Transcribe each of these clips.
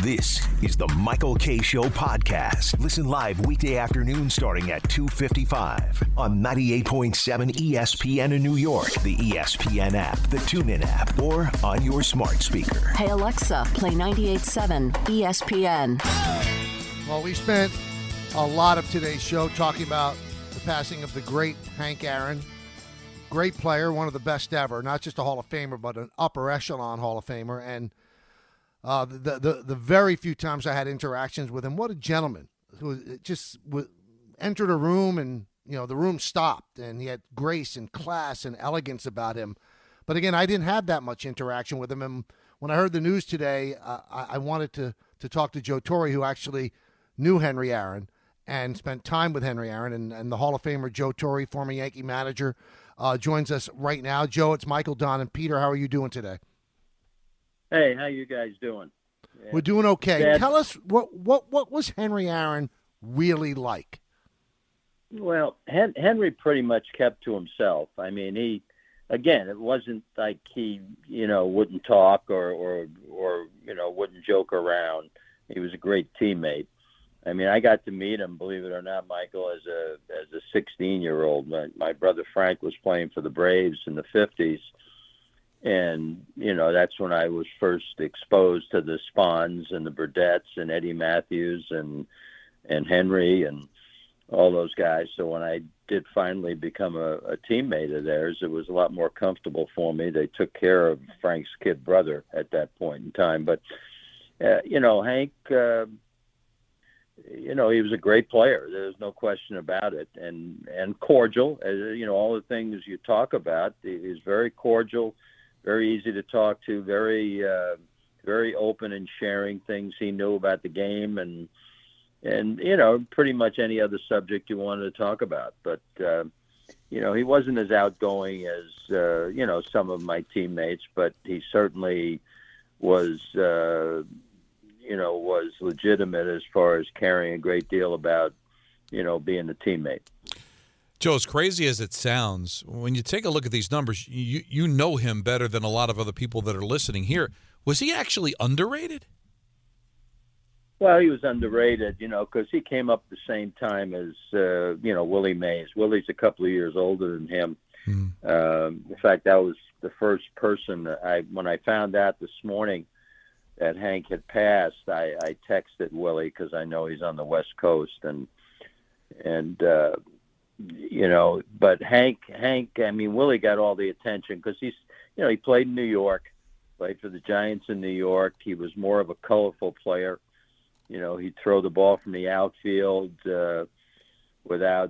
This is the Michael Kay Show podcast. Listen live weekday afternoon starting at 2:55 on 98.7 ESPN in New York, the ESPN app, the TuneIn app, or on your smart speaker. Hey Alexa, play 98.7 ESPN. Well, we spent a lot of today's show talking about the passing of the great Hank Aaron. Great player, one of the best ever, not just a Hall of Famer, but an upper echelon Hall of Famer. And the very few times I had interactions with him, what a gentleman who just entered a room and, you know, the room stopped, and he had grace and class and elegance about him. But again, I didn't have that much interaction with him. And when I heard the news today, I wanted to talk to Joe Torre, who actually knew Henry Aaron and spent time with Henry Aaron. And the Hall of Famer Joe Torre, former Yankee manager, joins us right now. Joe, it's Michael, Don, and Peter. How are you doing today? Hey, how you guys doing? Yeah. We're doing okay. Dad, tell us, what was Henry Aaron really like? Well, Henry pretty much kept to himself. I mean, it wasn't like he, wouldn't talk or wouldn't joke around. He was a great teammate. I mean, I got to meet him, believe it or not, Michael, as a 16-year-old. My brother Frank was playing for the Braves in the 50s. And, that's when I was first exposed to the Spahns and the Burdettes and Eddie Matthews and Henry and all those guys. So when I did finally become a teammate of theirs, it was a lot more comfortable for me. They took care of Frank's kid brother at that point in time. But, Hank, he was a great player. There's no question about it. And cordial, all the things you talk about. He's very cordial, very easy to talk to, very open and sharing things he knew about the game and pretty much any other subject you wanted to talk about. But, he wasn't as outgoing as, some of my teammates, but he certainly was legitimate as far as caring a great deal about, being a teammate. Joe, as crazy as it sounds, when you take a look at these numbers, you know him better than a lot of other people that are listening here. Was he actually underrated? Well, he was underrated, because he came up the same time as, Willie Mays. Willie's a couple of years older than him. In fact, that was the first person when I found out this morning that Hank had passed, I texted Willie because I know he's on the West Coast but Hank, I mean, Willie got all the attention because he played in New York, played for the Giants in New York. He was more of a colorful player. He'd throw the ball from the outfield without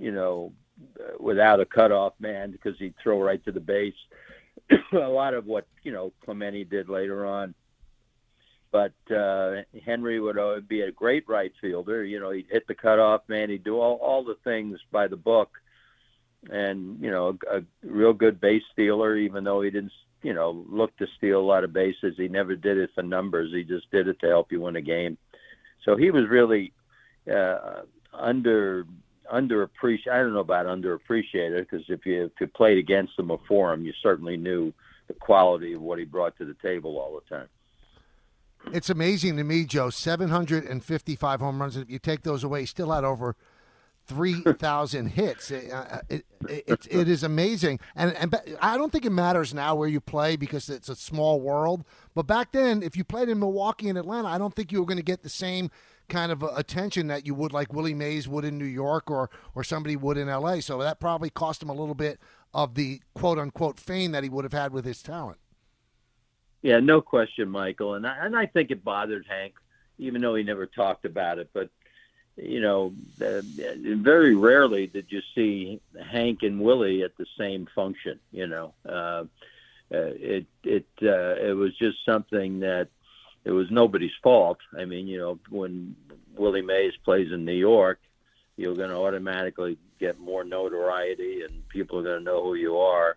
a cutoff man because he'd throw right to the base. A lot of what, Clemente did later on. But Henry would be a great right fielder. He'd hit the cutoff man. He'd do all the things by the book. And, a real good base stealer, even though he didn't, look to steal a lot of bases. He never did it for numbers. He just did it to help you win a game. So he was really underappreciated. I don't know about underappreciated because if you played against him or for him, you certainly knew the quality of what he brought to the table all the time. It's amazing to me, Joe, 755 home runs. If you take those away, he still had over 3,000 hits. It is amazing. And I don't think it matters now where you play because it's a small world. But back then, if you played in Milwaukee and Atlanta, I don't think you were going to get the same kind of attention that you would like Willie Mays would in New York or somebody would in L.A. So that probably cost him a little bit of the quote-unquote fame that he would have had with his talent. Yeah, no question, Michael. And I think it bothered Hank, even though he never talked about it. But, very rarely did you see Hank and Willie at the same function, It was just something that it was nobody's fault. I mean, when Willie Mays plays in New York, you're going to automatically get more notoriety and people are going to know who you are.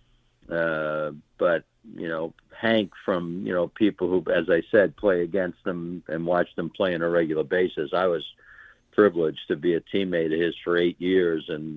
But Hank, from, people who, as I said, play against them and watch them play on a regular basis. I was privileged to be a teammate of his for 8 years, and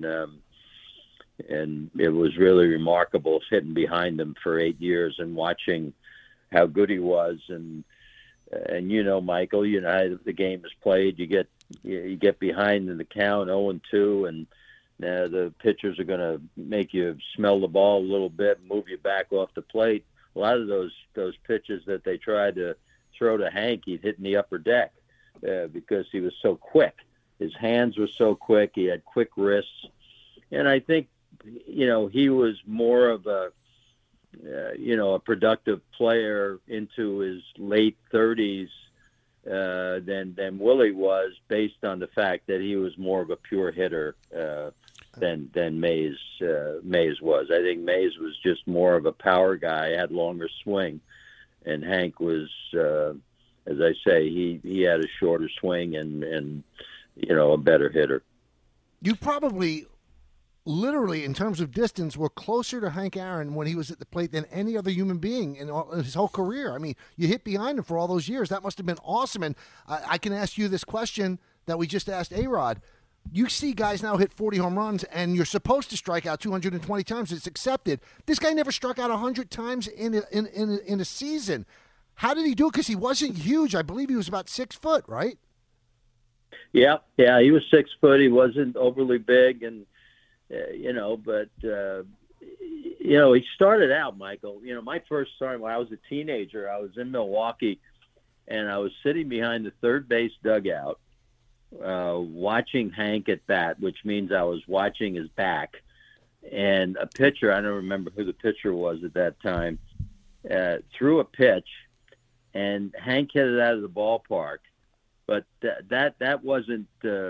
it was really remarkable sitting behind him for 8 years and watching how good he was. And And Michael, how the game is played. You get behind in the count 0-2, and the pitchers are going to make you smell the ball a little bit, move you back off the plate. A lot of those pitches that they tried to throw to Hank, he'd hit in the upper deck because he was so quick. His hands were so quick. He had quick wrists. And I think, he was more of a productive player into his late 30s than Willie was, based on the fact that he was more of a pure hitter than Mays was. I think Mays was just more of a power guy, had longer swing, and Hank was, as I say, he had a shorter swing and a better hitter. You probably, literally, in terms of distance, were closer to Hank Aaron when he was at the plate than any other human being in his whole career. I mean, you hit behind him for all those years. That must have been awesome. And I can ask you this question that we just asked A-Rod. You see guys now hit 40 home runs, and you're supposed to strike out 220 times. It's accepted. This guy never struck out 100 times in a season. How did he do it? Because he wasn't huge. I believe he was about 6 foot, right? Yeah, he was 6 foot. He wasn't overly big, and but he started out, Michael. My first start when I was a teenager, I was in Milwaukee, and I was sitting behind the third base dugout, watching Hank at bat, which means I was watching his back. And a pitcher, I don't remember who the pitcher was at that time, threw a pitch, and Hank hit it out of the ballpark. But that wasn't,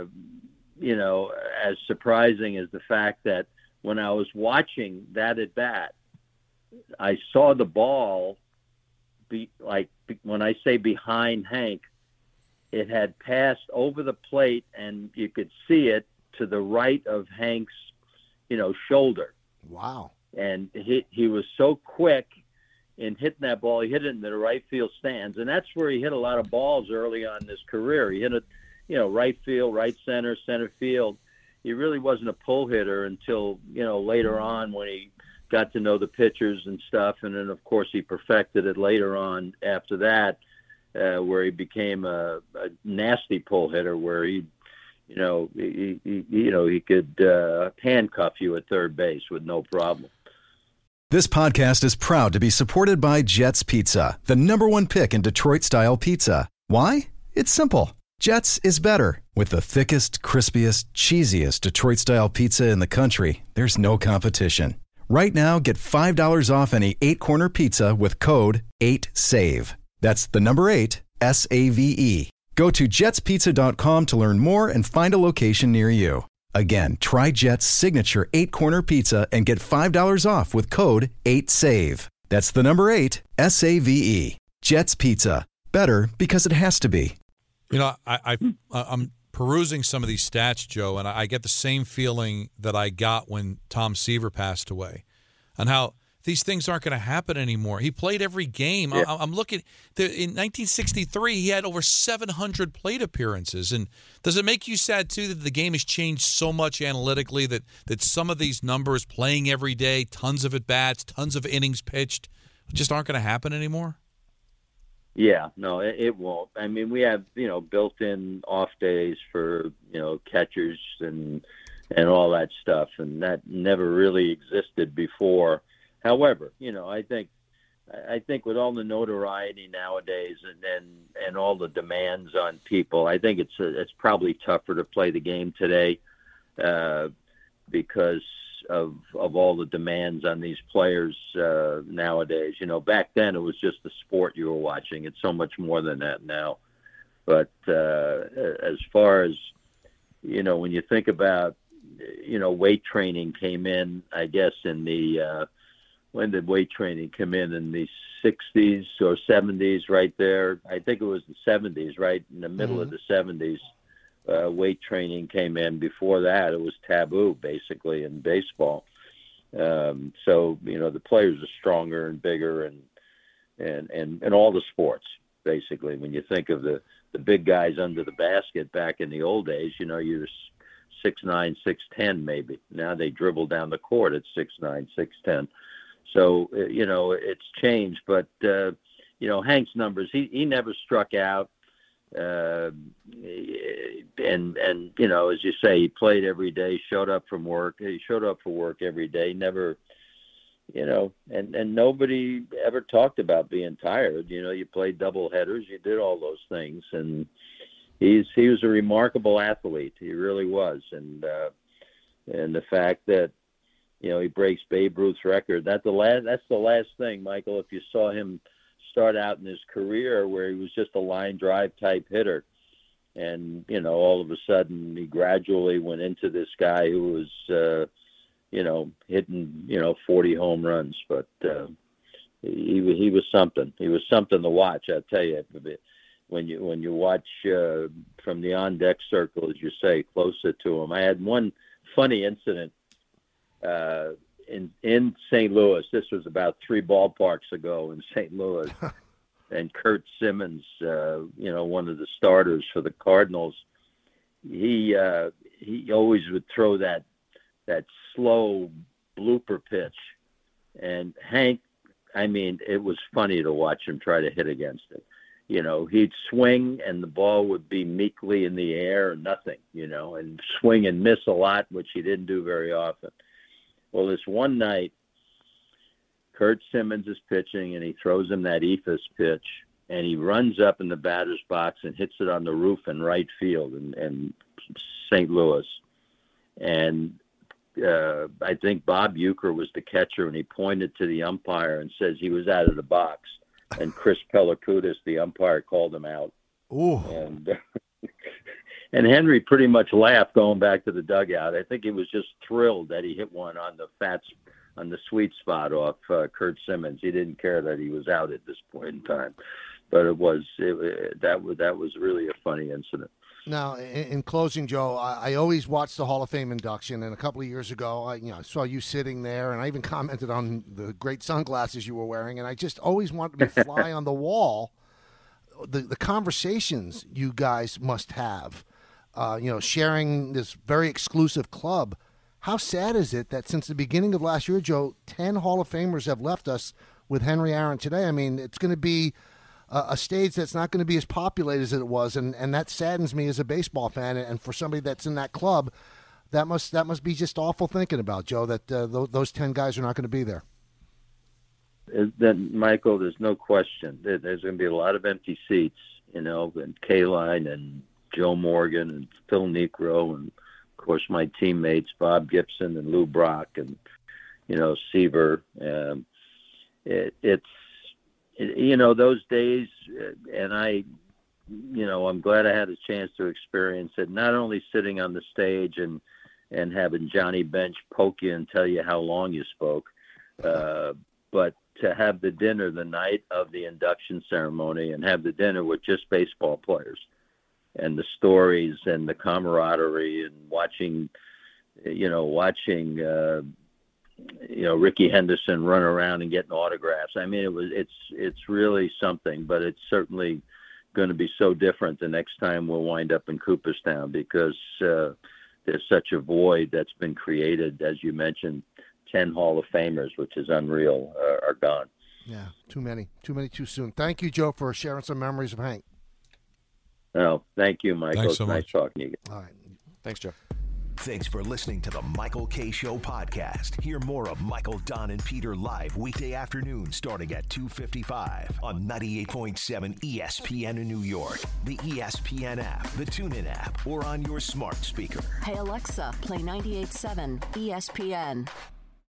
as surprising as the fact that when I was watching that at bat, I saw the ball when I say behind Hank, it had passed over the plate, and you could see it to the right of Hank's, shoulder. Wow. And he was so quick in hitting that ball. He hit it into the right field stands, and that's where he hit a lot of balls early on in his career. He hit it, right field, right center, center field. He really wasn't a pull hitter until, later on when he got to know the pitchers and stuff. And then, of course, he perfected it later on after that, where he became a nasty pull hitter, where he could handcuff you at third base with no problem. This podcast is proud to be supported by Jets Pizza, the #1 pick in Detroit-style pizza. Why? It's simple. Jets is better. With the thickest, crispiest, cheesiest Detroit-style pizza in the country, there's no competition. Right now, get $5 off any 8-corner pizza with code 8SAVE. That's the number 8, SAVE. Go to jetspizza.com to learn more and find a location near you. Again, try Jet's signature 8-corner pizza and get $5 off with code 8SAVE. That's the number 8, SAVE. Jet's Pizza. Better because it has to be. I'm perusing some of these stats, Joe, and I get the same feeling that I got when Tom Seaver passed away, and how these things aren't going to happen anymore. He played every game. Yeah. I'm looking in 1963. He had over 700 plate appearances. And does it make you sad too that the game has changed so much analytically that some of these numbers, playing every day, tons of at bats, tons of innings pitched, just aren't going to happen anymore? Yeah, no, it won't. I mean, we have, built-in off days for, catchers and all that stuff, and that never really existed before. However, I think with all the notoriety nowadays and all the demands on people, I think it's probably tougher to play the game today because of all the demands on these players nowadays. Back then it was just the sport you were watching. It's so much more than that now. But as far as, when you think about, weight training came in, I guess, in the when did weight training come in the 60s or 70s, right there? I think it was the 70s, right in the middle of the 70s. Weight training came in. Before that, it was taboo, basically, in baseball. So, the players are stronger and bigger and all the sports, basically. When you think of the big guys under the basket back in the old days, you're 6'9", 6'10", maybe. Now they dribble down the court at 6'9", 6'10". So, it's changed. But, Hank's numbers, he never struck out. And as you say, he played every day, showed up for work every day, never, and nobody ever talked about being tired. You played double headers, you did all those things, and he was a remarkable athlete. He really was. And the fact that, he breaks Babe Ruth's record, that's the last thing, Michael. If you saw him start out in his career where he was just a line drive type hitter, and all of a sudden he gradually went into this guy who was hitting 40 home runs, but he was something. He was something to watch, I tell you. When you watch from the on deck circle, as you say, closer to him. I had one funny incident in St. Louis. This was about 3 ballparks ago in St. Louis. And Kurt Simmons, one of the starters for the Cardinals, he always would throw that slow blooper pitch. And Hank, it was funny to watch him try to hit against it. He'd swing and the ball would be meekly in the air or nothing, and swing and miss a lot, which he didn't do very often. Well, this one night, Kurt Simmons is pitching, and he throws him that eephus pitch, and he runs up in the batter's box and hits it on the roof in right field in St. Louis. And I think Bob Uecker was the catcher, and he pointed to the umpire and says he was out of the box. And Chris Pelakoutis, the umpire, called him out. Ooh. And Henry pretty much laughed going back to the dugout. I think he was just thrilled that he hit one on the sweet spot off Kurt Simmons. He didn't care that he was out at this point in time, but that was really a funny incident. Now, in closing, Joe, I always watch the Hall of Fame induction, and a couple of years ago, I saw you sitting there, and I even commented on the great sunglasses you were wearing, and I just always wanted to be fly on the wall. The conversations you guys must have, sharing this very exclusive club. How sad is it that since the beginning of last year, Joe, 10 Hall of Famers have left us with Henry Aaron today? It's going to be a stage that's not going to be as populated as it was, and that saddens me as a baseball fan. And for somebody that's in that club, that must be just awful thinking about, Joe, that those 10 guys are not going to be there. Then, Michael, there's no question. There's going to be a lot of empty seats, and Kaline and Joe Morgan and Phil Niekro, and of course my teammates Bob Gibson and Lou Brock and Seaver. Those days, and I'm glad I had a chance to experience it. Not only sitting on the stage and having Johnny Bench poke you and tell you how long you spoke, but to have the dinner the night of the induction ceremony and have the dinner with just baseball players, and the stories and the camaraderie, and watching Ricky Henderson run around and getting autographs. It's really something, but it's certainly going to be so different the next time we'll wind up in Cooperstown, because there's such a void that's been created. As you mentioned, 10 Hall of Famers, which is unreal, are gone. Yeah, too many too soon. Thank you, Joe, for sharing some memories of Hank. Oh, thank you, Michael. Thanks so it's nice much. talking to you. All right. Thanks, Joe. Thanks for listening to the Michael K. Show podcast. Hear more of Michael, Don, and Peter live weekday afternoons starting at 2:55 on 98.7 ESPN in New York, the ESPN app, the TuneIn app, or on your smart speaker. Hey, Alexa, play 98.7 ESPN.